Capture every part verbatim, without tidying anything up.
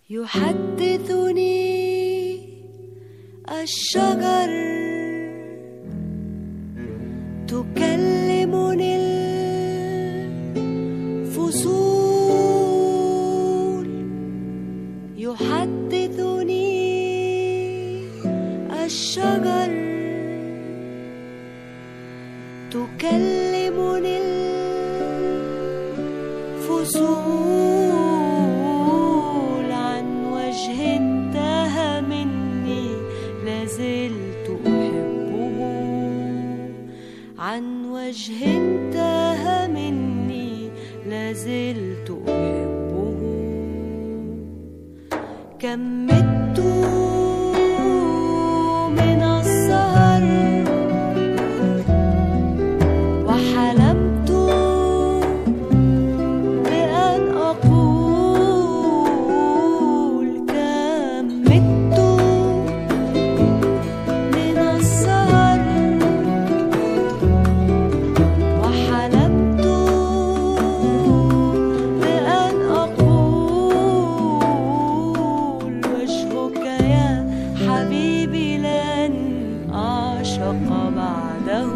يحدثني الشجر، تكلمني الفصول. يحدثني الشجر، تكلمني الفصول عن وجه انتهى مني لازلت أحبه، عن وجه انتهى مني لازلت أحبه. كم مت من السهر وحلمت بأن أقول، كم مت من السهر وحلمت بأن أقول، وجهك يا حبيبي لن أعشق بعده،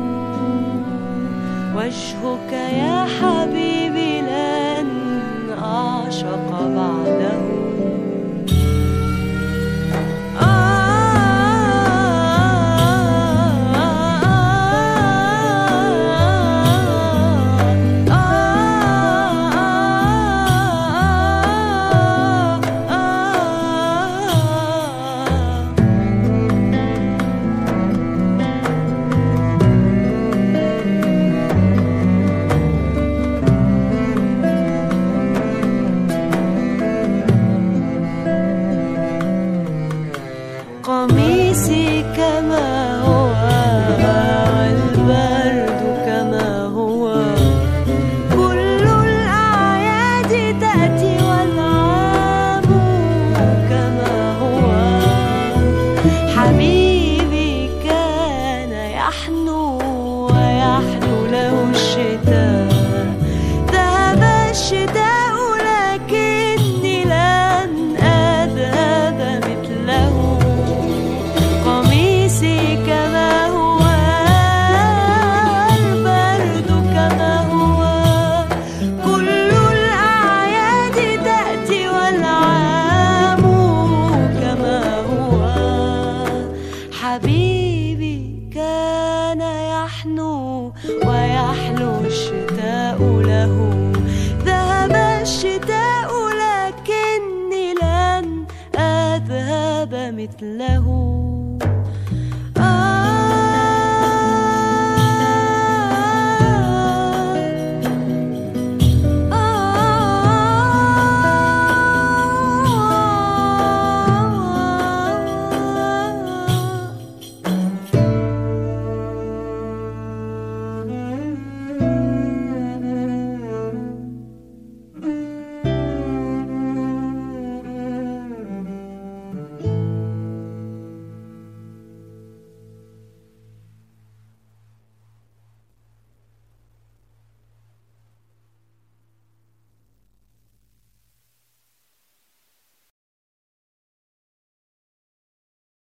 وجهك يا حبيبي لن أعشق بعده. قميصي كما هو والبرد كما هو، كل الأعياد تأتي والعام كما هو. حبيبي كان يحنو ويحنو له الشتاء، ذهب الشتاء لكني لن أذهب مثله. كما هو البرد كما هو، كل الأعياد تأتي والعام كما هو. حبيبي كان يحنو ويحلو الشتاء له، ذهب الشتاء لكني لن أذهب مثله.